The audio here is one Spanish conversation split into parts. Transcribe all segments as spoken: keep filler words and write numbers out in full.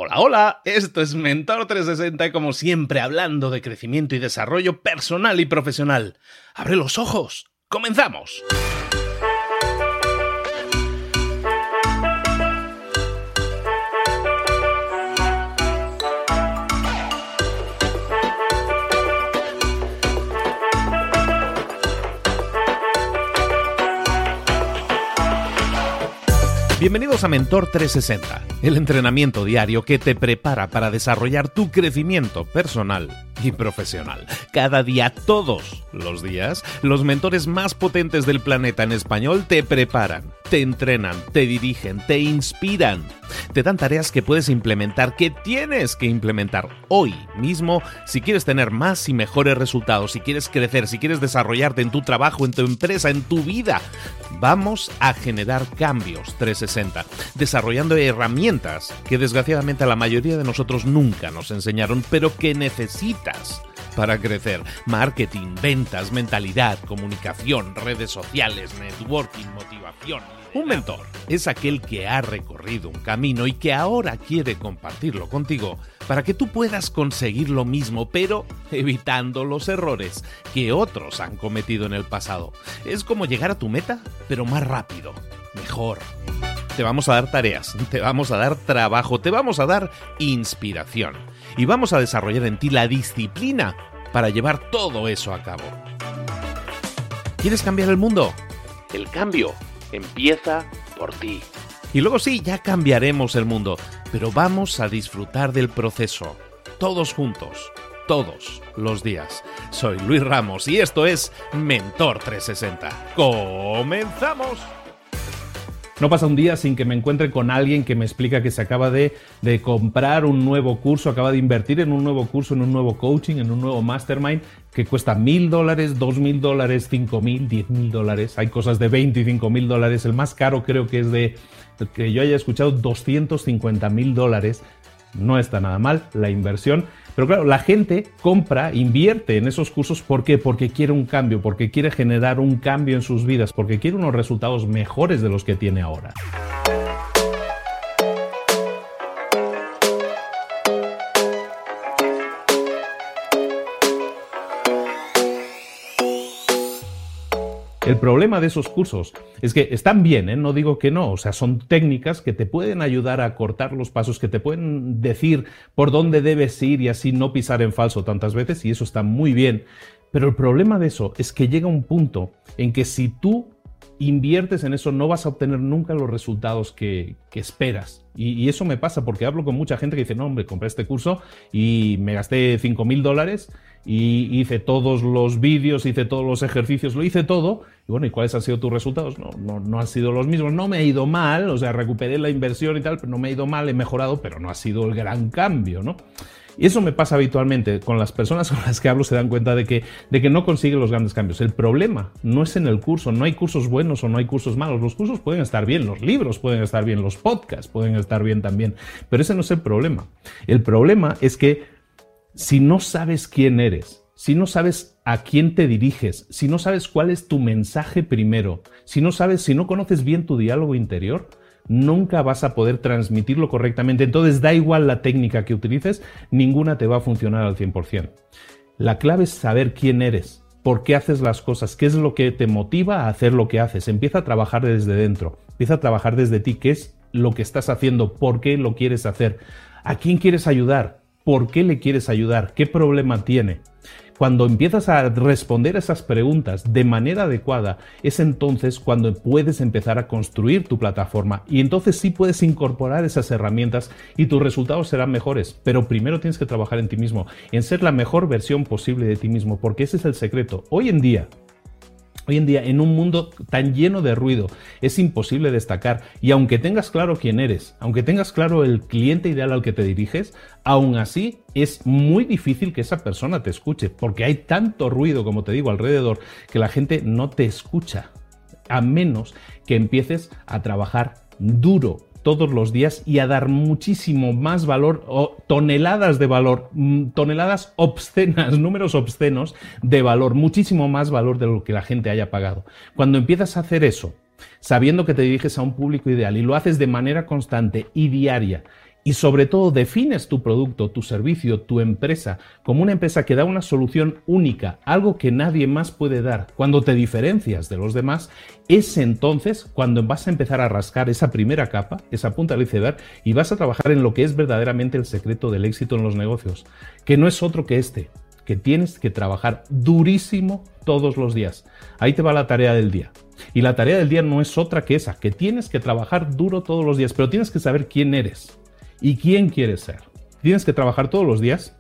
Hola, hola, esto es Mentor trescientos sesenta y como siempre hablando de crecimiento y desarrollo personal y profesional. ¡Abre los ojos! ¡Comenzamos! Bienvenidos a Mentor trescientos sesenta, el entrenamiento diario que te prepara para desarrollar tu crecimiento personal y profesional. Cada día, todos los días, los mentores más potentes del planeta en español te preparan, te entrenan, te dirigen, te inspiran, te dan tareas que puedes implementar, que tienes que implementar hoy mismo si quieres tener más y mejores resultados, si quieres crecer, si quieres desarrollarte en tu trabajo, en tu empresa, en tu vida. Vamos a generar cambios trescientos sesenta, desarrollando herramientas que desgraciadamente a la mayoría de nosotros nunca nos enseñaron, pero que necesitas para crecer. Marketing, ventas, mentalidad, comunicación, redes sociales, networking, motivación. Un mentor es aquel que ha recorrido un camino y que ahora quiere compartirlo contigo para que tú puedas conseguir lo mismo, pero evitando los errores que otros han cometido en el pasado. Es como llegar a tu meta, pero más rápido, mejor. Te vamos a dar tareas, te vamos a dar trabajo, te vamos a dar inspiración y vamos a desarrollar en ti la disciplina para llevar todo eso a cabo. ¿Quieres cambiar el mundo? El cambio empieza por ti. Y luego sí, ya cambiaremos el mundo, pero vamos a disfrutar del proceso, todos juntos, todos los días. Soy Luis Ramos y esto es Mentor trescientos sesenta. ¡Comenzamos! No pasa un día sin que me encuentre con alguien que me explica que se acaba de, de comprar un nuevo curso, acaba de invertir en un nuevo curso, en un nuevo coaching, en un nuevo mastermind que cuesta mil dólares, dos mil dólares, cinco mil, diez mil dólares. Hay cosas de veinticinco mil dólares. El más caro creo que es de, que yo haya escuchado, doscientos cincuenta mil dólares. No está nada mal la inversión. Pero claro, la gente compra, invierte en esos cursos. ¿Por qué? Porque quiere un cambio, porque quiere generar un cambio en sus vidas, porque quiere unos resultados mejores de los que tiene ahora. El problema de esos cursos es que están bien, ¿eh? No digo que no, o sea, son técnicas que te pueden ayudar a cortar los pasos, que te pueden decir por dónde debes ir y así no pisar en falso tantas veces, y eso está muy bien. Pero el problema de eso es que llega un punto en que si tú inviertes en eso no vas a obtener nunca los resultados que, que esperas. Y, y eso me pasa porque hablo con mucha gente que dice, no hombre, compré este curso y me gasté cinco mil dólares y hice todos los vídeos, hice todos los ejercicios, lo hice todo. Y bueno, ¿y cuáles han sido tus resultados? No, no, no han sido los mismos. No me ha ido mal, o sea, recuperé la inversión y tal, pero no me ha ido mal, he mejorado, pero no ha sido el gran cambio, ¿no? Y eso me pasa habitualmente. Con las personas con las que hablo se dan cuenta de que, de que no consiguen los grandes cambios. El problema no es en el curso, no hay cursos buenos o no hay cursos malos. Los cursos pueden estar bien, los libros pueden estar bien, los podcasts pueden estar bien también, pero ese no es el problema. El problema es que si no sabes quién eres, si no sabes a quién te diriges, si no sabes cuál es tu mensaje primero, si no sabes, si no conoces bien tu diálogo interior, nunca vas a poder transmitirlo correctamente. Entonces da igual la técnica que utilices, ninguna te va a funcionar al cien por ciento. La clave es saber quién eres, por qué haces las cosas, qué es lo que te motiva a hacer lo que haces. Empieza a trabajar desde dentro, empieza a trabajar desde ti, qué es lo que estás haciendo, por qué lo quieres hacer, a quién quieres ayudar, por qué le quieres ayudar, qué problema tiene. Cuando empiezas a responder esas preguntas de manera adecuada, es entonces cuando puedes empezar a construir tu plataforma y entonces sí puedes incorporar esas herramientas y tus resultados serán mejores. Pero primero tienes que trabajar en ti mismo, en ser la mejor versión posible de ti mismo, porque ese es el secreto. Hoy en día, Hoy en día, en un mundo tan lleno de ruido, es imposible destacar. Y aunque tengas claro quién eres, aunque tengas claro el cliente ideal al que te diriges, aún así es muy difícil que esa persona te escuche, porque hay tanto ruido, como te digo, alrededor, que la gente no te escucha, a menos que empieces a trabajar duro todos los días y a dar muchísimo más valor, o toneladas de valor, toneladas obscenas, números obscenos de valor, muchísimo más valor de lo que la gente haya pagado. Cuando empiezas a hacer eso, sabiendo que te diriges a un público ideal y lo haces de manera constante y diaria, Y sobre todo defines tu producto, tu servicio, tu empresa como una empresa que da una solución única, algo que nadie más puede dar. Cuando te diferencias de los demás, es entonces cuando vas a empezar a rascar esa primera capa, esa punta del iceberg, y vas a trabajar en lo que es verdaderamente el secreto del éxito en los negocios, que no es otro que este, que tienes que trabajar durísimo todos los días. Ahí te va la tarea del día. Y la tarea del día no es otra que esa, que tienes que trabajar duro todos los días, pero tienes que saber quién eres. ¿Y quién quieres ser? Tienes que trabajar todos los días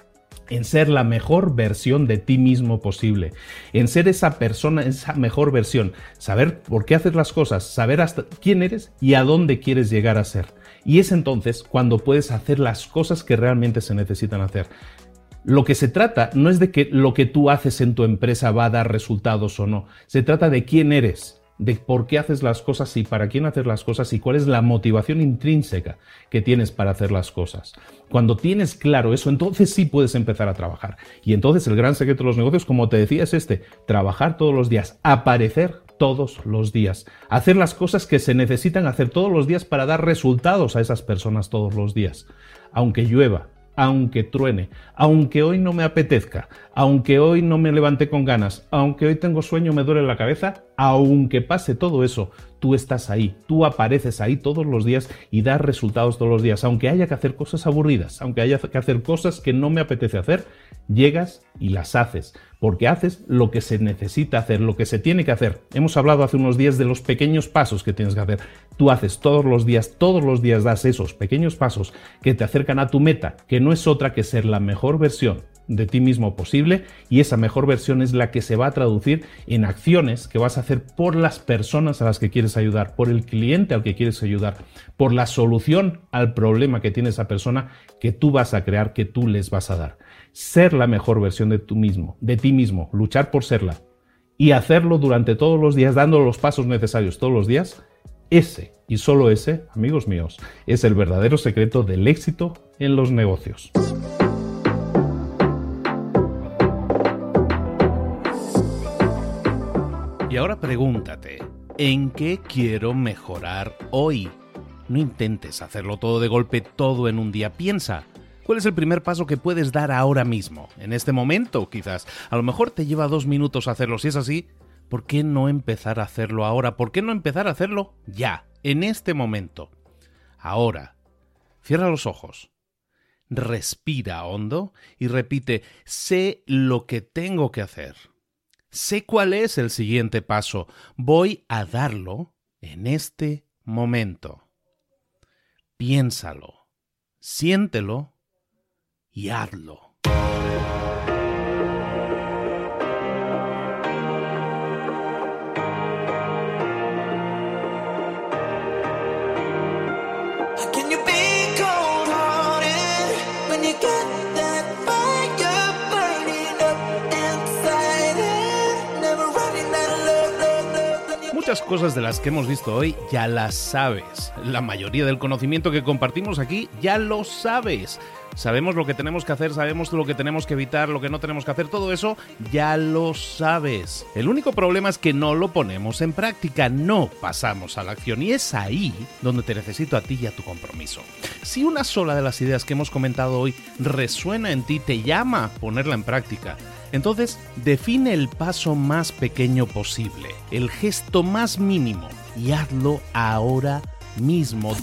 en ser la mejor versión de ti mismo posible, en ser esa persona, esa mejor versión, saber por qué haces las cosas, saber hasta quién eres y a dónde quieres llegar a ser. Y es entonces cuando puedes hacer las cosas que realmente se necesitan hacer. Lo que se trata no es de que lo que tú haces en tu empresa va a dar resultados o no, se trata de quién eres, de por qué haces las cosas y para quién haces las cosas y cuál es la motivación intrínseca que tienes para hacer las cosas. Cuando tienes claro eso, entonces sí puedes empezar a trabajar. Y entonces el gran secreto de los negocios, como te decía, es este: trabajar todos los días, aparecer todos los días, hacer las cosas que se necesitan hacer todos los días para dar resultados a esas personas todos los días. Aunque llueva, aunque truene, aunque hoy no me apetezca, aunque hoy no me levante con ganas, aunque hoy tengo sueño, me duele la cabeza, aunque pase todo eso, tú estás ahí, tú apareces ahí todos los días y das resultados todos los días. Aunque haya que hacer cosas aburridas, aunque haya que hacer cosas que no me apetece hacer, llegas y las haces, porque haces lo que se necesita hacer, lo que se tiene que hacer. Hemos hablado hace unos días de los pequeños pasos que tienes que hacer. Tú haces todos los días, todos los días das esos pequeños pasos que te acercan a tu meta, que no es otra que ser la mejor versión de ti mismo posible, y esa mejor versión es la que se va a traducir en acciones que vas a hacer por las personas a las que quieres ayudar, por el cliente al que quieres ayudar, por la solución al problema que tiene esa persona que tú vas a crear, que tú les vas a dar. Ser la mejor versión de tú mismo, de ti mismo, luchar por serla y hacerlo durante todos los días, dando los pasos necesarios todos los días, ese y solo ese, amigos míos, es el verdadero secreto del éxito en los negocios. Y ahora pregúntate, ¿en qué quiero mejorar hoy? No intentes hacerlo todo de golpe, todo en un día. Piensa, ¿cuál es el primer paso que puedes dar ahora mismo? En este momento, quizás. A lo mejor te lleva dos minutos hacerlo. Si es así, ¿por qué no empezar a hacerlo ahora? ¿Por qué no empezar a hacerlo ya, en este momento? Ahora, cierra los ojos, respira hondo y repite, sé lo que tengo que hacer. Sé cuál es el siguiente paso. Voy a darlo en este momento. Piénsalo, siéntelo y hazlo. Muchas cosas de las que hemos visto hoy ya las sabes. La mayoría del conocimiento que compartimos aquí ya lo sabes. Sabemos lo que tenemos que hacer, sabemos lo que tenemos que evitar, lo que no tenemos que hacer, todo eso ya lo sabes. El único problema es que no lo ponemos en práctica, no pasamos a la acción, y es ahí donde te necesito a ti y a tu compromiso. Si una sola de las ideas que hemos comentado hoy resuena en ti, te llama a ponerla en práctica, entonces define el paso más pequeño posible, el gesto más mínimo, y hazlo ahora mismo.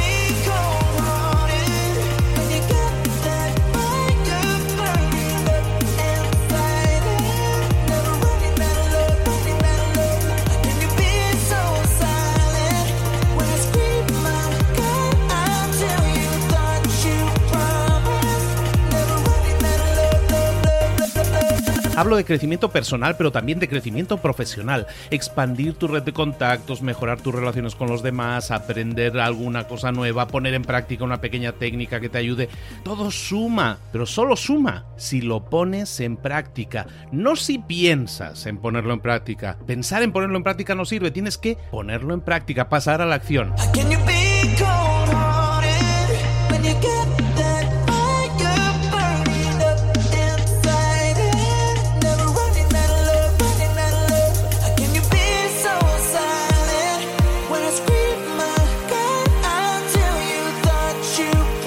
Hablo de crecimiento personal, pero también de crecimiento profesional. Expandir tu red de contactos, mejorar tus relaciones con los demás, aprender alguna cosa nueva, poner en práctica una pequeña técnica que te ayude. Todo suma, pero solo suma si lo pones en práctica. No si piensas en ponerlo en práctica. Pensar en ponerlo en práctica no sirve. Tienes que ponerlo en práctica, pasar a la acción. You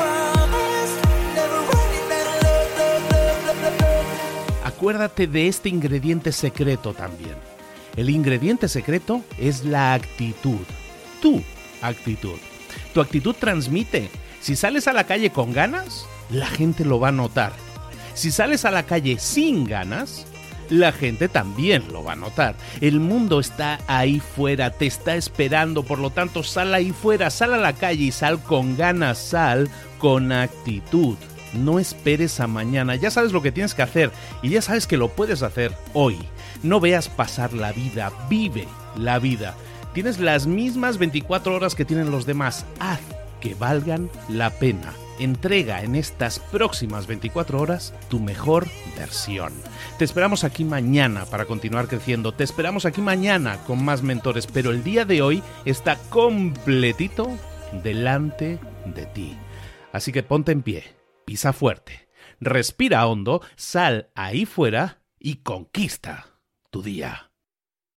acuérdate de este ingrediente secreto también. El ingrediente secreto es la actitud. Tu actitud. Tu actitud transmite. Si sales a la calle con ganas, la gente lo va a notar. Si sales a la calle sin ganas, la gente también lo va a notar. El mundo está ahí fuera, te está esperando, por lo tanto sal ahí fuera, sal a la calle y sal con ganas, sal con actitud. No esperes a mañana, ya sabes lo que tienes que hacer y ya sabes que lo puedes hacer hoy. No veas pasar la vida, vive la vida. Tienes las mismas veinticuatro horas que tienen los demás, haz que valgan la pena. Entrega en estas próximas veinticuatro horas tu mejor versión. Te esperamos aquí mañana para continuar creciendo. Te esperamos aquí mañana con más mentores, pero el día de hoy está completito delante de ti. Así que ponte en pie, pisa fuerte, respira hondo, sal ahí fuera y conquista tu día.